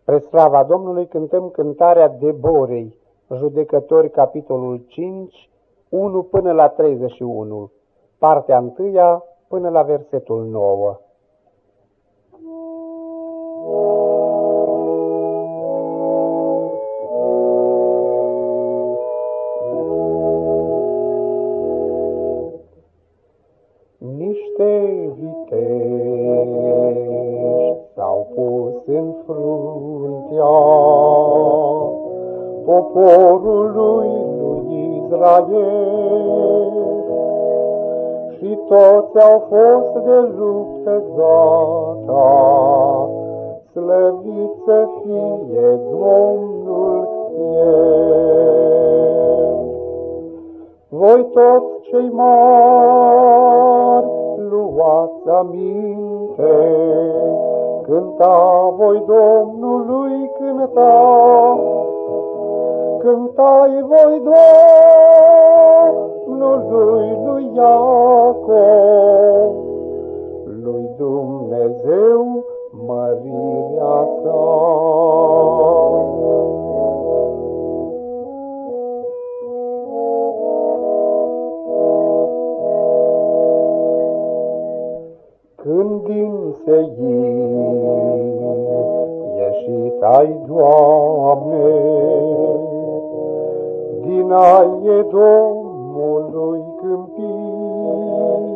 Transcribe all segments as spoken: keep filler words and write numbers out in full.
Spre slava Domnului cântăm cântarea Deborei, Judecători, capitolul cinci, unu până la treizeci și unu, partea întâia până la versetul nouă. Niște viteși s-au pus în fruntea poporului lui Israel și toți au fost de luptă gata, slăvit să fie Domnul el. Voi toți cei mari luați aminte, cânta voi Domnului, cânta, cântai voi Domnului lui Iacov, lui Dumnezeu mărirea sa. Când din Seir ieșit ai, Doamne, din aie Domnului câmpii,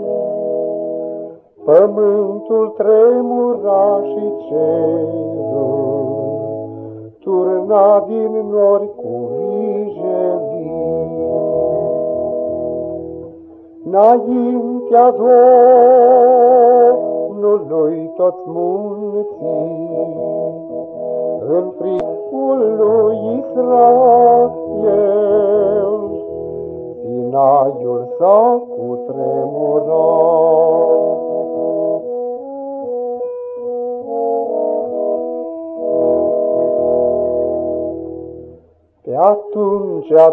pământul tremura și cerul turna din nori cu vijelii. Înaintea Domnului toți munții, în fricul lui Israel, Sinaiul s-a cutremurat. Pe atunci-a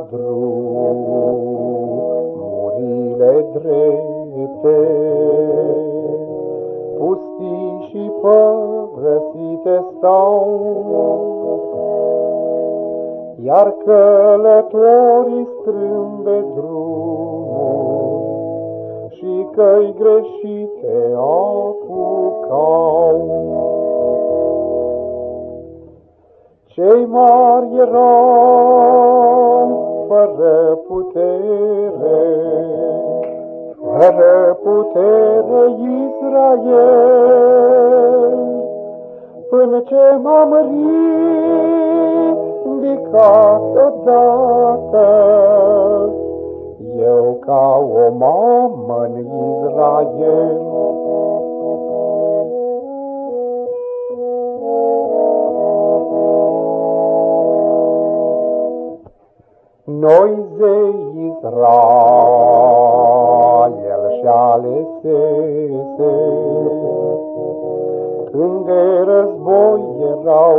drumurile drepte, pustii și părăsite stau, iar călătorii strâmbe drumuri și căi greșite apucau. Cei mari erau fără putere, fără putere Israel, până ce m-am ridicat odată, eu ca o mamă în Israel. Noi zei Israel și-alesese, când de război erau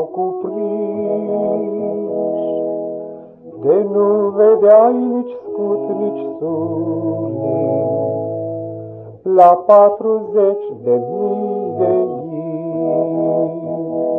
cuprinși, de nu vedeai nici scut, nici sulit, la patruzeci de mii de inși.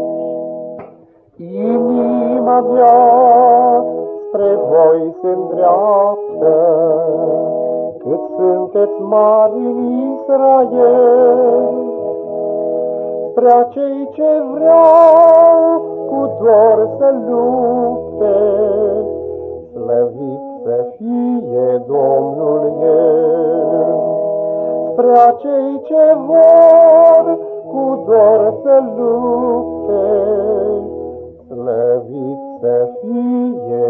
Inima mea spre voi se îndreaptă, cât sunteți mari în Israel, spre acei ce vreau cu dor să lupte, slăvit să fie Domnul el. Spre acei ce vor cu dor să lupte, slăvit să fie